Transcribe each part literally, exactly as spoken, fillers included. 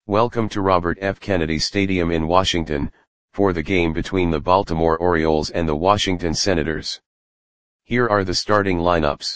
Welcome to Robert F. Kennedy Stadium in Washington, for the game between the Baltimore Orioles and the Washington Senators. Here are the starting lineups.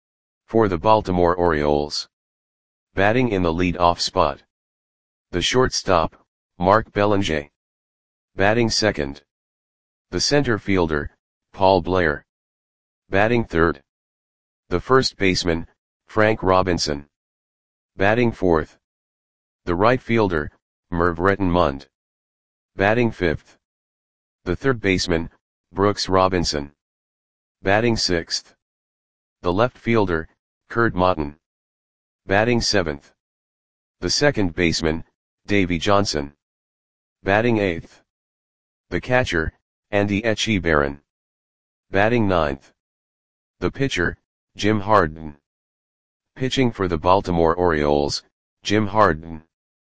For the Baltimore Orioles. Batting in the lead-off spot. The shortstop, Mark Belanger. Batting second. The center fielder, Paul Blair. Batting third. The first baseman, Frank Robinson. Batting fourth. The right fielder, Merv Rettenmund. Batting fifth. The third baseman, Brooks Robinson. Batting sixth. The left fielder, Kurt Motton. Batting seventh. The second baseman, Davey Johnson. Batting eighth. The catcher, Andy Etchebarren. Batting ninth. The pitcher, Jim Harden. Pitching for the Baltimore Orioles, Jim Harden.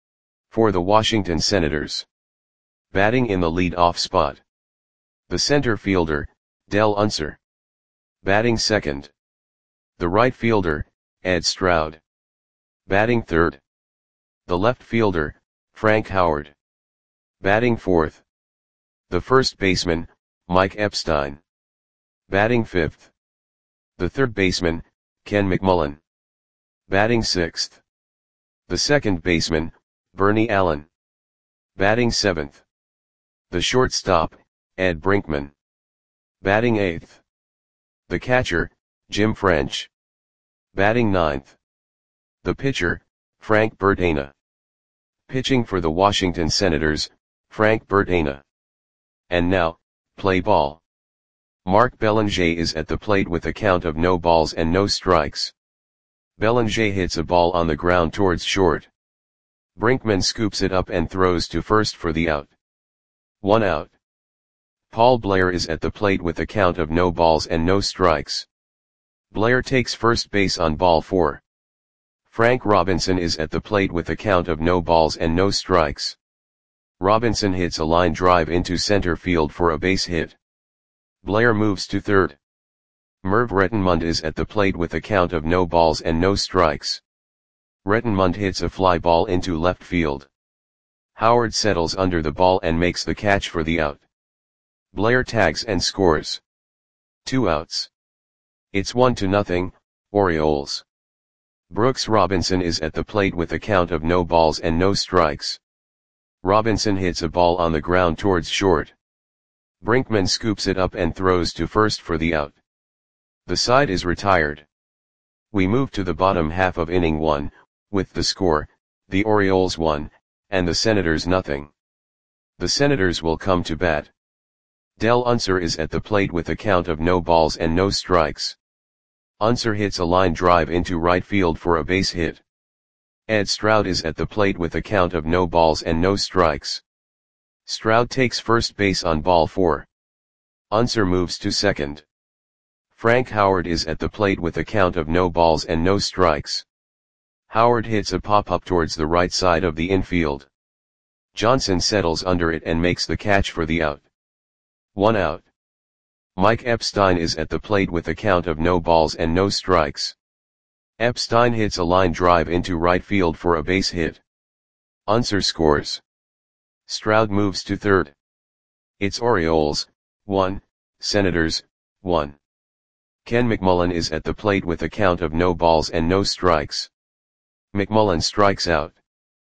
For the Washington Senators. Batting in the lead-off spot. The center fielder, Dell Unser. Batting second. The right fielder, Ed Stroud. Batting third. The left fielder, Frank Howard. Batting fourth. The first baseman, Mike Epstein. Batting fifth. The third baseman, Ken McMullen. Batting sixth. The second baseman, Bernie Allen. Batting seventh. The shortstop, Ed Brinkman. Batting eighth. The catcher, Jim French. Batting ninth. The pitcher, Frank Bertana. Pitching for the Washington Senators, Frank Bertana. And now, play ball. Mark Belanger is at the plate with a count of no balls and no strikes. Belanger hits a ball on the ground towards short. Brinkman scoops it up and throws to first for the out. One out. Paul Blair is at the plate with a count of no balls and no strikes. Blair takes first base on ball four. Frank Robinson is at the plate with a count of no balls and no strikes. Robinson hits a line drive into center field for a base hit. Blair moves to third. Merv Rettenmund is at the plate with a count of no balls and no strikes. Rettenmund hits a fly ball into left field. Howard settles under the ball and makes the catch for the out. Blair tags and scores. Two outs. It's one to nothing, Orioles. Brooks Robinson is at the plate with a count of no balls and no strikes. Robinson hits a ball on the ground towards short. Brinkman scoops it up and throws to first for the out. The side is retired. We move to the bottom half of inning one, with the score, the Orioles one, and the Senators nothing. The Senators will come to bat. Dell Unser is at the plate with a count of no balls and no strikes. Unser hits a line drive into right field for a base hit. Ed Stroud is at the plate with a count of no balls and no strikes. Stroud takes first base on ball four. Unser moves to second. Frank Howard is at the plate with a count of no balls and no strikes. Howard hits a pop-up towards the right side of the infield. Johnson settles under it and makes the catch for the out. One out. Mike Epstein is at the plate with a count of no balls and no strikes. Epstein hits a line drive into right field for a base hit. Unser scores. Stroud moves to third. It's Orioles, one, Senators, one. Ken McMullen is at the plate with a count of no balls and no strikes. McMullen strikes out.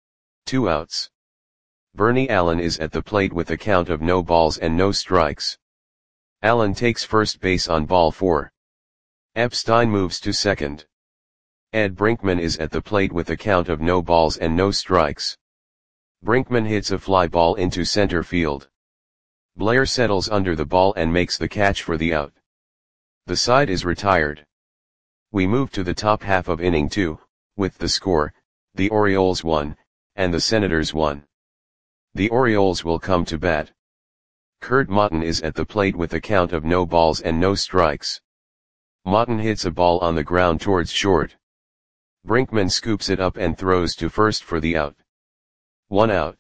Two outs. Bernie Allen is at the plate with a count of no balls and no strikes. Allen takes first base on ball four. Epstein moves to second. Ed Brinkman is at the plate with a count of no balls and no strikes. Brinkman hits a fly ball into center field. Blair settles under the ball and makes the catch for the out. The side is retired. We move to the top half of inning two, with the score, the Orioles one, and the Senators one. The Orioles will come to bat. Kurt Motton is at the plate with a count of no balls and no strikes. Motton hits a ball on the ground towards short. Brinkman scoops it up and throws to first for the out. One out.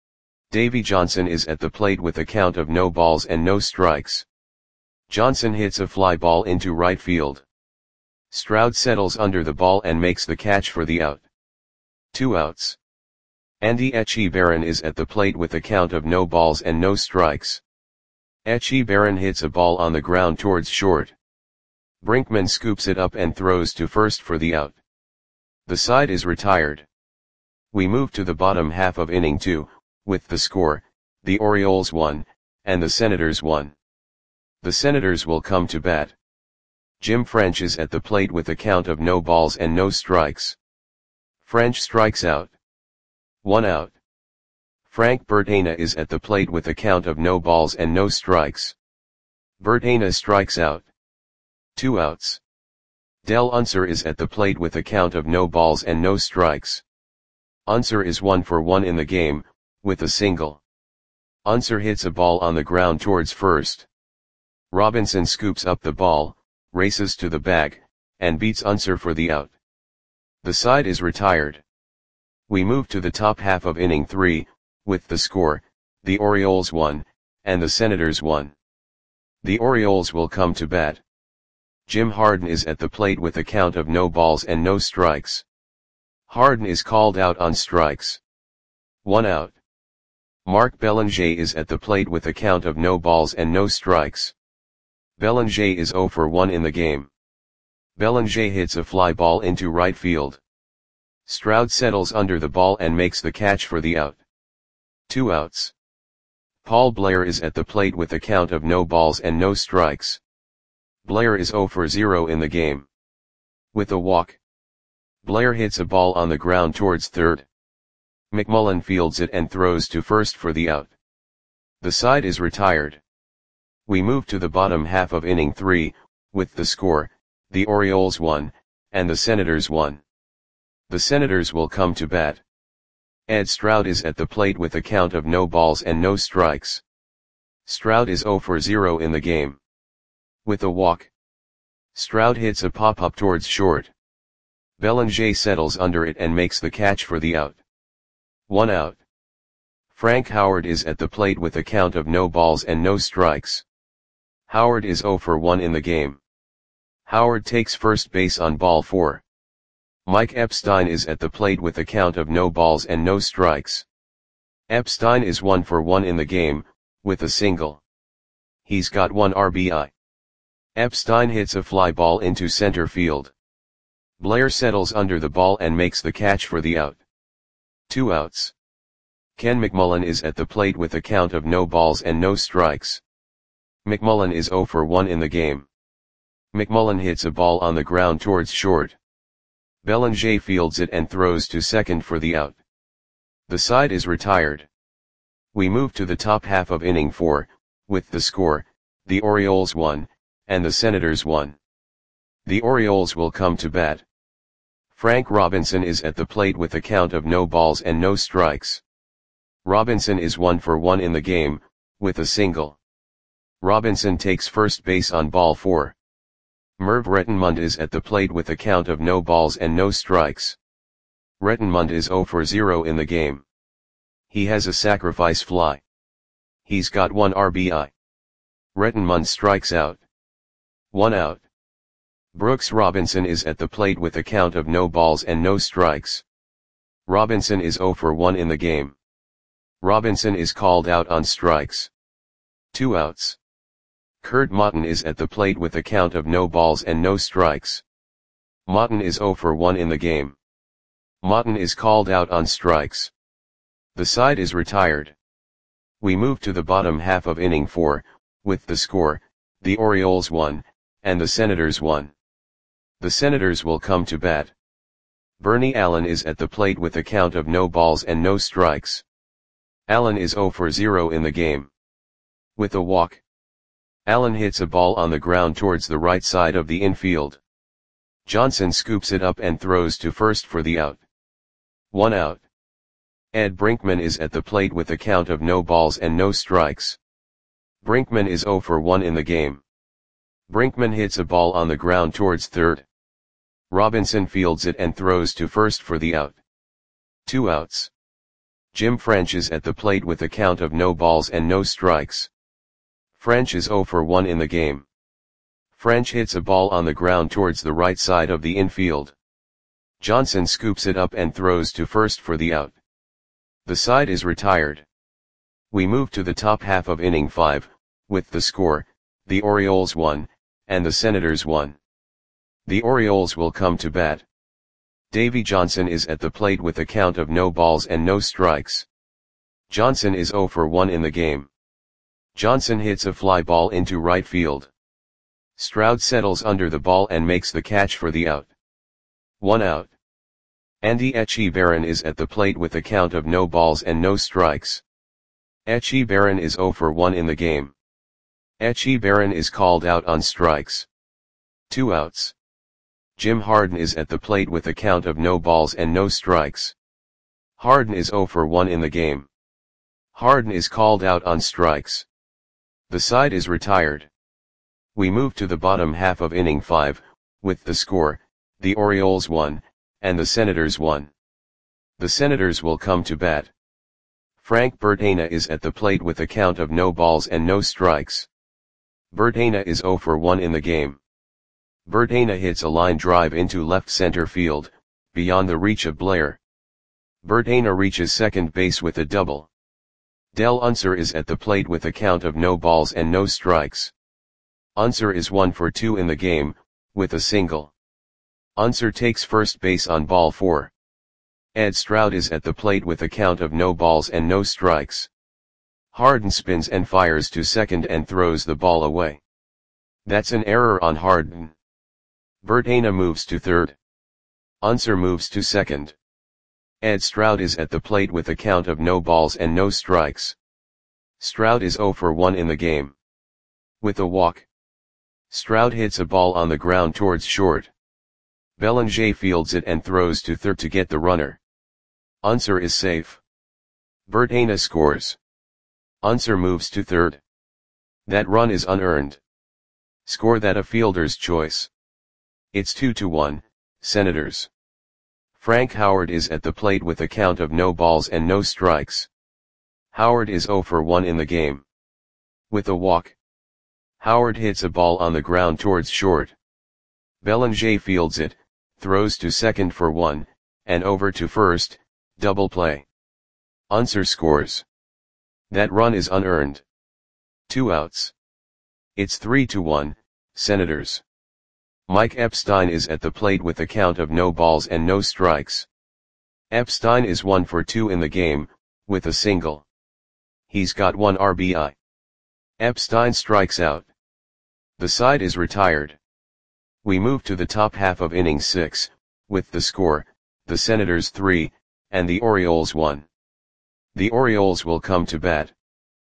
Davey Johnson is at the plate with a count of no balls and no strikes. Johnson hits a fly ball into right field. Stroud settles under the ball and makes the catch for the out. Two outs. Andy Etchebarren is at the plate with a count of no balls and no strikes. Etchebarren hits a ball on the ground towards short. Brinkman scoops it up and throws to first for the out. The side is retired. We move to the bottom half of inning two, with the score, the Orioles one, and the Senators one. The Senators will come to bat. Jim French is at the plate with a count of no balls and no strikes. French strikes out. One out. Frank Bertana is at the plate with a count of no balls and no strikes. Bertana strikes out. Two outs. Del Unser is at the plate with a count of no balls and no strikes. Unser is one for one in the game, with a single. Unser hits a ball on the ground towards first. Robinson scoops up the ball, races to the bag, and beats Unser for the out. The side is retired. We move to the top half of inning three, with the score, the Orioles one, and the Senators one. The Orioles will come to bat. Jim Harden is at the plate with a count of no balls and no strikes. Harden is called out on strikes. One out. Mark Belanger is at the plate with a count of no balls and no strikes. Belanger is zero for one in the game. Belanger hits a fly ball into right field. Stroud settles under the ball and makes the catch for the out. Two outs. Paul Blair is at the plate with a count of no balls and no strikes. Blair is zero for zero in the game. With a walk. Blair hits a ball on the ground towards third. McMullen fields it and throws to first for the out. The side is retired. We move to the bottom half of inning three, with the score, the Orioles one, and the Senators one. The Senators will come to bat. Ed Stroud is at the plate with a count of no balls and no strikes. Stroud is zero for zero in the game. With a walk. Stroud hits a pop-up towards short. Belanger settles under it and makes the catch for the out. One out. Frank Howard is at the plate with a count of no balls and no strikes. Howard is zero for one in the game. Howard takes first base on ball four. Mike Epstein is at the plate with a count of no balls and no strikes. Epstein is one for one in the game, with a single. He's got one R B I. Epstein hits a fly ball into center field. Blair settles under the ball and makes the catch for the out. Two outs. Ken McMullen is at the plate with a count of no balls and no strikes. McMullen is zero for one in the game. McMullen hits a ball on the ground towards short. Belanger fields it and throws to second for the out. The side is retired. We move to the top half of inning four, with the score, the Orioles one, and the Senators one. The Orioles will come to bat. Frank Robinson is at the plate with a count of no balls and no strikes. Robinson is one for one in the game, with a single. Robinson takes first base on ball four. Merv Rettenmund is at the plate with a count of no balls and no strikes. Rettenmund is zero for zero in the game. He has a sacrifice fly. He's got one R B I. Rettenmund strikes out. One out. Brooks Robinson is at the plate with a count of no balls and no strikes. Robinson is zero for one in the game. Robinson is called out on strikes. Two outs. Kurt Motton is at the plate with a count of no balls and no strikes. Motton is zero for one in the game. Motton is called out on strikes. The side is retired. We move to the bottom half of inning four, with the score, the Orioles one, and the Senators one. The Senators will come to bat. Bernie Allen is at the plate with a count of no balls and no strikes. Allen is zero for zero in the game. With a walk. Allen hits a ball on the ground towards the right side of the infield. Johnson scoops it up and throws to first for the out. One out. Ed Brinkman is at the plate with a count of no balls and no strikes. Brinkman is zero for one in the game. Brinkman hits a ball on the ground towards third. Robinson fields it and throws to first for the out. Two outs. Jim French is at the plate with a count of no balls and no strikes. French is zero for one in the game. French hits a ball on the ground towards the right side of the infield. Johnson scoops it up and throws to first for the out. The side is retired. We move to the top half of inning five, with the score, the Orioles one, and the Senators one. The Orioles will come to bat. Davey Johnson is at the plate with a count of no balls and no strikes. Johnson is oh for one in the game. Johnson hits a fly ball into right field. Stroud settles under the ball and makes the catch for the out. One out. Andy Etchebarren is at the plate with a count of no balls and no strikes. Etchebarren is oh for one in the game. Etchebarren is called out on strikes. Two outs. Jim Harden is at the plate with a count of no balls and no strikes. Harden is oh for one in the game. Harden is called out on strikes. The side is retired. We move to the bottom half of inning five, with the score, the Orioles one, and the Senators one. The Senators will come to bat. Frank Bertana is at the plate with a count of no balls and no strikes. Bertana is oh for one in the game. Bertana hits a line drive into left center field, beyond the reach of Blair. Bertana reaches second base with a double. Del Unser is at the plate with a count of no balls and no strikes. Unser is one for two in the game, with a single. Unser takes first base on ball four. Ed Stroud is at the plate with a count of no balls and no strikes. Harden spins and fires to second and throws the ball away. That's an error on Harden. Bertana moves to third. Unser moves to second. Ed Stroud is at the plate with a count of no balls and no strikes. Stroud is oh for one in the game. With a walk. Stroud hits a ball on the ground towards short. Bellinger fields it and throws to third to get the runner. Unser is safe. Bertana scores. Unser moves to third. That run is unearned. Score that a fielder's choice. It's two to one, Senators. Frank Howard is at the plate with a count of no balls and no strikes. Howard is oh for one in the game. With a walk. Howard hits a ball on the ground towards short. Bellinger fields it, throws to second for one, and over to first, double play. Unser scores. That run is unearned. Two outs. It's three to one, Senators. Mike Epstein is at the plate with a count of no balls and no strikes. Epstein is one for two in the game, with a single. He's got one R B I. Epstein strikes out. The side is retired. We move to the top half of inning six, with the score, the Senators three, and the Orioles one. The Orioles will come to bat.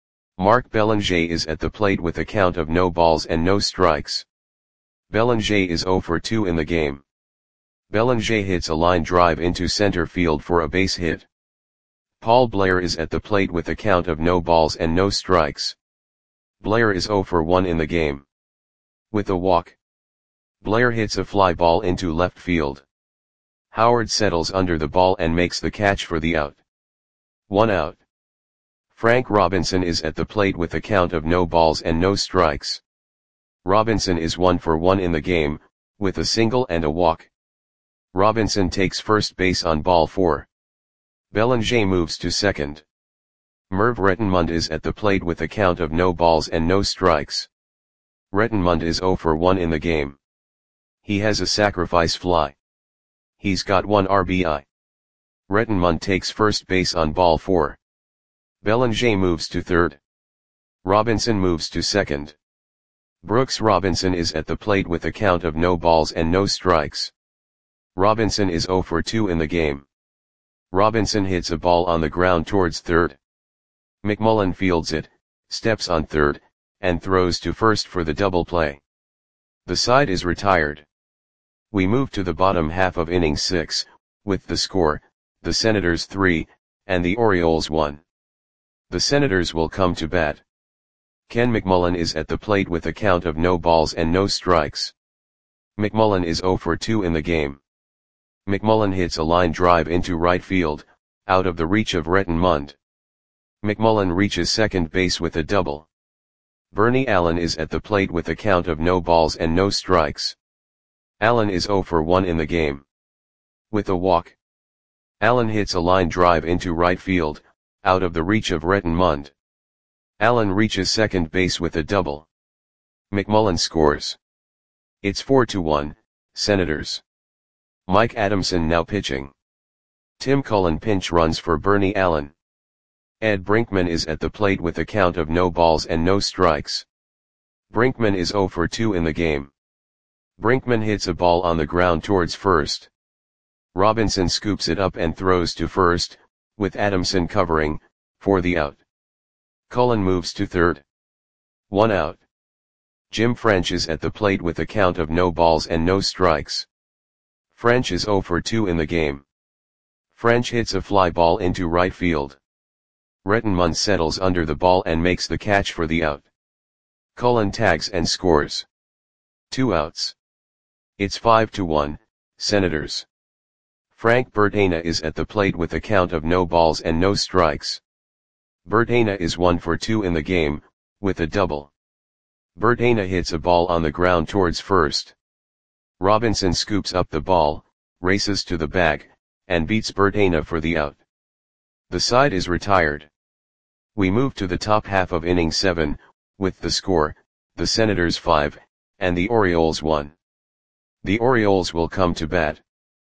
Mark Bellinger is at the plate with a count of no balls and no strikes. Bellinger is oh for two in the game. Bellinger hits a line drive into center field for a base hit. Paul Blair is at the plate with a count of no balls and no strikes. Blair is oh for one in the game. With a walk. Blair hits a fly ball into left field. Howard settles under the ball and makes the catch for the out. One out. Frank Robinson is at the plate with a count of no balls and no strikes. Robinson is one for one in the game, with a single and a walk. Robinson takes first base on ball four. Bellinger moves to second. Merv Rettenmund is at the plate with a count of no balls and no strikes. Rettenmund is oh for one in the game. He has a sacrifice fly. He's got one R B I. Rettenmund takes first base on ball four. Bellinger moves to third. Robinson moves to second. Brooks Robinson is at the plate with a count of no balls and no strikes. Robinson is oh for two in the game. Robinson hits a ball on the ground towards third. McMullen fields it, steps on third, and throws to first for the double play. The side is retired. We move to the bottom half of inning six, with the score, the Senators three, and the Orioles one. The Senators will come to bat. Ken McMullen is at the plate with a count of no balls and no strikes. McMullen is oh for two in the game. McMullen hits a line drive into right field, out of the reach of Rettenmund. McMullen reaches second base with a double. Bernie Allen is at the plate with a count of no balls and no strikes. Allen is oh for one in the game. With a walk. Allen hits a line drive into right field, out of the reach of Rettenmund. Allen reaches second base with a double. McMullen scores. It's four to one, Senators. Mike Adamson now pitching. Tim Cullen pinch runs for Bernie Allen. Ed Brinkman is at the plate with a count of no balls and no strikes. Brinkman is oh for two in the game. Brinkman hits a ball on the ground towards first. Robinson scoops it up and throws to first, with Adamson covering, for the out. Cullen moves to third. One out. Jim French is at the plate with a count of no balls and no strikes. French is oh for two in the game. French hits a fly ball into right field. Rettenmund settles under the ball and makes the catch for the out. Cullen tags and scores. Two outs. It's five to one, Senators. Frank Bertana is at the plate with a count of no balls and no strikes. Bertana is one for two in the game, with a double. Bertana hits a ball on the ground towards first. Robinson scoops up the ball, races to the bag, and beats Bertana for the out. The side is retired. We move to the top half of inning seven, with the score, the Senators five, and the Orioles one. The Orioles will come to bat.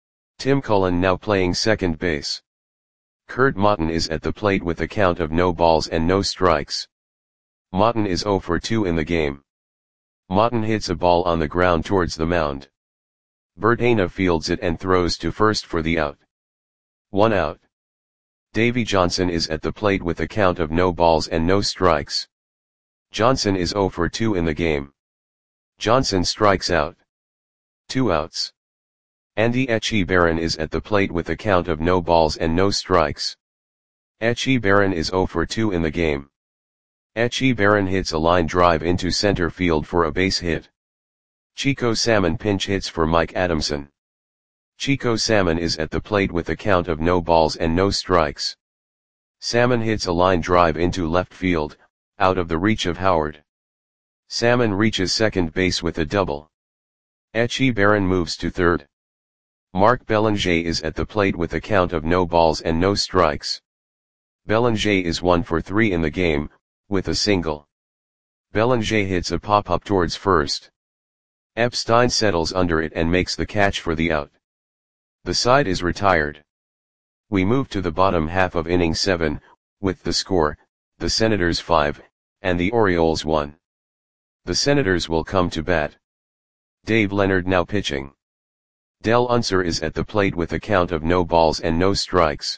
Tim Cullen now playing second base. Kurt Motton is at the plate with a count of no balls and no strikes. Motton is oh for two in the game. Motton hits a ball on the ground towards the mound. Bertana fields it and throws to first for the out. One out. Davy Johnson is at the plate with a count of no balls and no strikes. Johnson is oh for two in the game. Johnson strikes out. Two outs. Andy Etchebarren is at the plate with a count of no balls and no strikes. Etchebarren is oh for two in the game. Etchebarren hits a line drive into center field for a base hit. Chico Salmon pinch hits for Mike Adamson. Chico Salmon is at the plate with a count of no balls and no strikes. Salmon hits a line drive into left field, out of the reach of Howard. Salmon reaches second base with a double. Etchebarren moves to third. Mark Belanger is at the plate with a count of no balls and no strikes. Belanger is one for three in the game, with a single. Belanger hits a pop-up towards first. Epstein settles under it and makes the catch for the out. The side is retired. We move to the bottom half of inning seven, with the score, the Senators five, and the Orioles one. The Senators will come to bat. Dave Leonard now pitching. Del Unser is at the plate with a count of no balls and no strikes.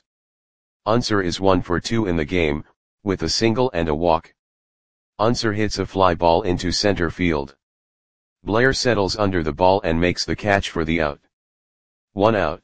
Unser is one for two in the game, with a single and a walk. Unser hits a fly ball into center field. Blair settles under the ball and makes the catch for the out. One out.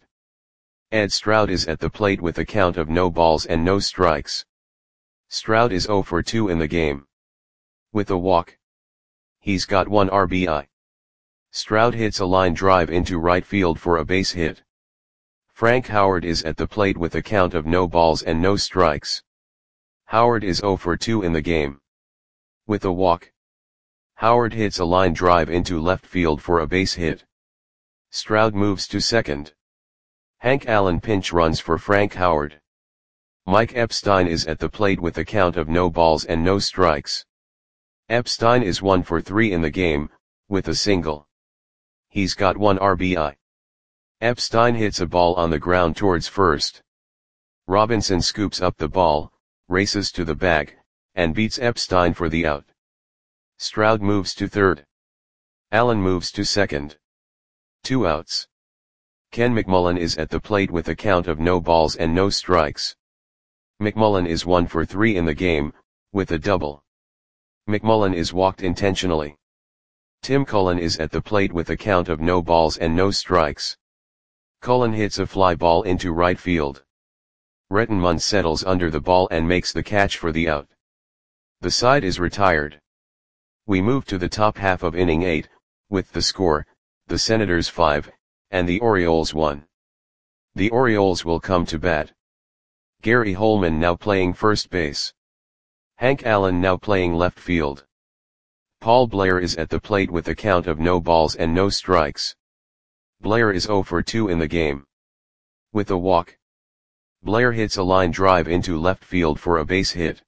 Ed Stroud is at the plate with a count of no balls and no strikes. Stroud is oh for two in the game. With a walk. He's got one R B I. Stroud hits a line drive into right field for a base hit. Frank Howard is at the plate with a count of no balls and no strikes. Howard is oh for two in the game. With a walk. Howard hits a line drive into left field for a base hit. Stroud moves to second. Hank Allen pinch runs for Frank Howard. Mike Epstein is at the plate with a count of no balls and no strikes. Epstein is one for three in the game, with a single. He's got one R B I. Epstein hits a ball on the ground towards first. Robinson scoops up the ball, races to the bag, and beats Epstein for the out. Stroud moves to third. Allen moves to second. Two outs. Ken McMullen is at the plate with a count of no balls and no strikes. McMullen is one for three in the game, with a double. McMullen is walked intentionally. Tim Cullen is at the plate with a count of no balls and no strikes. Cullen hits a fly ball into right field. Rettenmund settles under the ball and makes the catch for the out. The side is retired. We move to the top half of inning eight, with the score, the Senators five, and the Orioles one. The Orioles will come to bat. Gary Holman now playing first base. Hank Allen now playing left field. Paul Blair is at the plate with a count of no balls and no strikes. Blair is oh for two in the game. With a walk. Blair hits a line drive into left field for a base hit.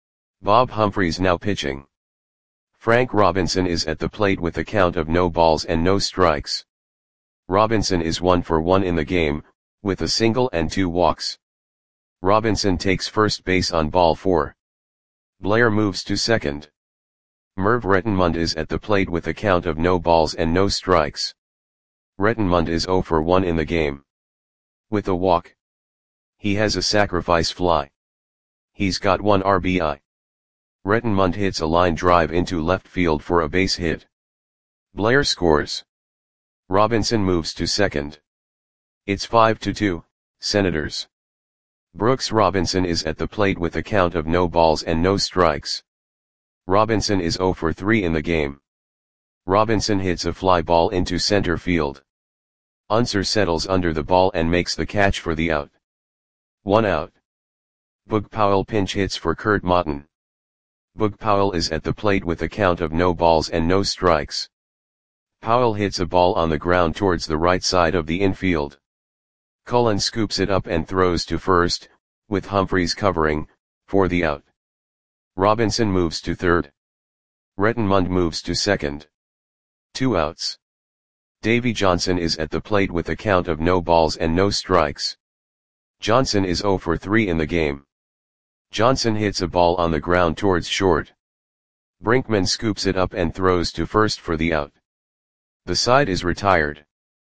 Bob Humphreys now pitching. Frank Robinson is at the plate with a count of no balls and no strikes. Robinson is one for one in the game, with a single and two walks. Robinson takes first base on ball four. Blair moves to second. Merv Rettenmund is at the plate with a count of no balls and no strikes. Rettenmund is zero for one in the game. With a walk. He has a sacrifice fly. He's got one R B I. Rettenmund hits a line drive into left field for a base hit. Blair scores. Robinson moves to second. It's five to two, Senators. Brooks Robinson is at the plate with a count of no balls and no strikes. Robinson is zero for three in the game. Robinson hits a fly ball into center field. Unser settles under the ball and makes the catch for the out. One out. Boog Powell pinch hits for Kurt Motton. Boog Powell is at the plate with a count of no balls and no strikes. Powell hits a ball on the ground towards the right side of the infield. Cullen scoops it up and throws to first, with Humphreys covering, for the out. Robinson moves to third. Rettenmund moves to second. Two outs. Davy Johnson is at the plate with a count of no balls and no strikes. Johnson is zero for three in the game. Johnson hits a ball on the ground towards short. Brinkman scoops it up and throws to first for the out. The side is retired.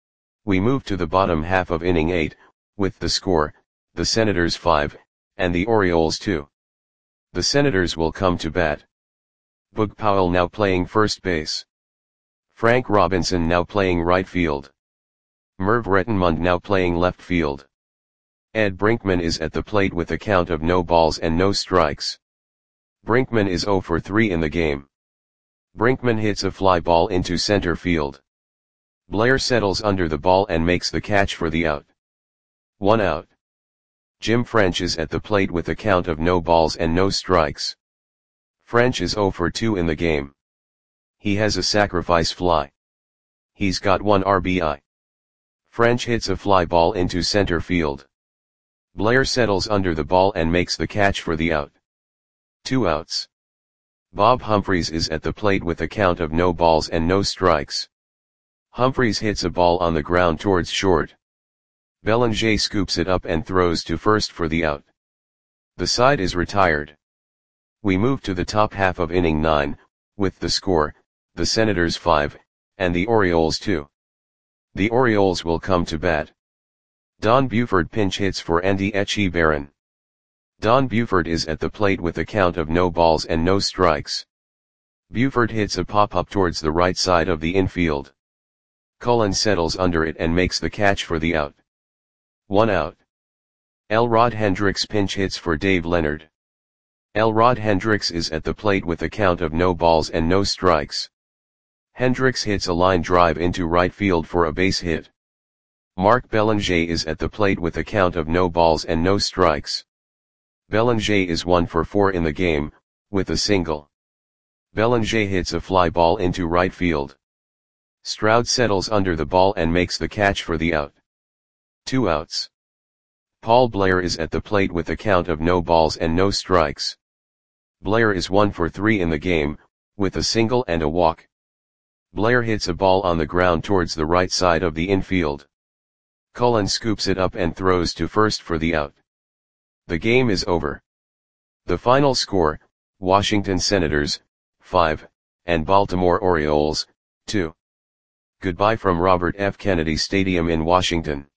We move to the bottom half of inning eight, with the score, the Senators five, and the Orioles two. The Senators will come to bat. Boog Powell now playing first base. Frank Robinson now playing right field. Merv Rettenmund now playing left field. Ed Brinkman is at the plate with a count of no balls and no strikes. Brinkman is zero for three in the game. Brinkman hits a fly ball into center field. Blair settles under the ball and makes the catch for the out. One out. Jim French is at the plate with a count of no balls and no strikes. French is zero for two in the game. He has a sacrifice fly. He's got one R B I. French hits a fly ball into center field. Blair settles under the ball and makes the catch for the out. Two outs. Bob Humphreys is at the plate with a count of no balls and no strikes. Humphreys hits a ball on the ground towards short. Bellinger scoops it up and throws to first for the out. The side is retired. We move to the top half of inning nine, with the score, the Senators five, and the Orioles two. The Orioles will come to bat. Don Buford pinch hits for Andy Etchebarren. Don Buford is at the plate with a count of no balls and no strikes. Buford hits a pop-up towards the right side of the infield. Cullen settles under it and makes the catch for the out. One out. Elrod Hendricks pinch hits for Dave Leonard. Elrod Hendricks is at the plate with a count of no balls and no strikes. Hendricks hits a line drive into right field for a base hit. Mark Bellinger is at the plate with a count of no balls and no strikes. Bellinger is one for four in the game, with a single. Bellinger hits a fly ball into right field. Stroud settles under the ball and makes the catch for the out. Two outs. Paul Blair is at the plate with a count of no balls and no strikes. Blair is one for three in the game, with a single and a walk. Blair hits a ball on the ground towards the right side of the infield. Cullen scoops it up and throws to first for the out. The game is over. The final score, Washington Senators, five, and Baltimore Orioles, two. Goodbye from Robert F. Kennedy Stadium in Washington.